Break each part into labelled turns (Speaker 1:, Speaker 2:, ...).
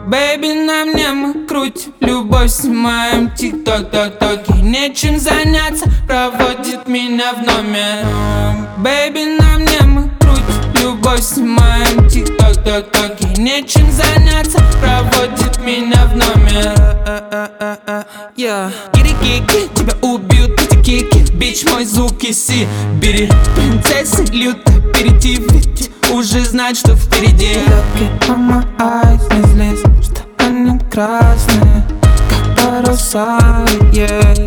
Speaker 1: Бэйби, на мне мы крутим любовь, снимаем тик-ток-ток-токи. Нечем заняться, проводит меня в номер. Бэйби, на мне мы крутим любовь, снимаем тик-ток-ток-токи. Нечем заняться, проводит меня в номер. Кири-кики, тебя убьют эти кики. Бич, мой звук и Сибири. Принцессы люто перейти, уже знать, что впереди. Look at my eyes, не злись, что они красные, как паруса, yeah.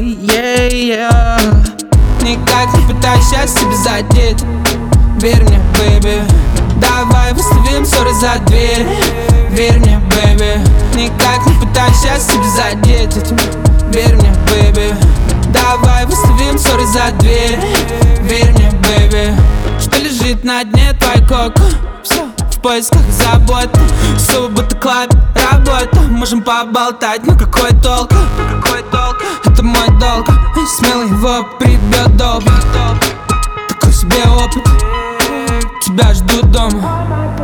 Speaker 1: Никак не пытайся себя задеть, верь мне, бэйби. Давай выставим ссоры за дверь, верь мне, бэйби. Никак не пытайся себя задеть этим, верь мне, бэйби. Давай выставим ссоры за дверь, верь мне, бэйби. Что лежит на дне твой коко? Все в поисках заботы. Суббота, клаб, работа. Можем поболтать, но какой толк? Это мой долг. Смелый его прибьет долго. Такой себе опыт. Тебя ждут дома.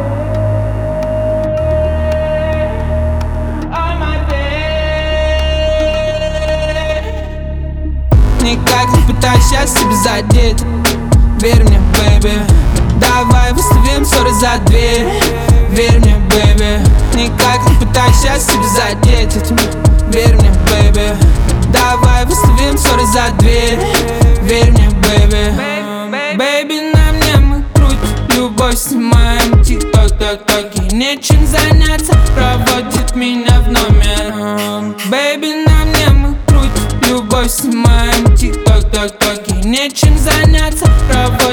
Speaker 1: Никак не пытайся себя задеть, верь мне, бэйби. Давай выставим ссоры за дверь, верь мне, бэйби. Никак не пытайся себя задеть этим, верь мне, бэйби. Давай выставим ссоры за дверь, верь мне, бэйби. Бэйби, на мне мы крутим любовь, снимаем тик-ток-ток-токи. Нечем заняться, проводит меня в номер. Бэйби, на мне мы крутим любовь, снимаем тик-ток-ток-токи. Нечем заняться, проводит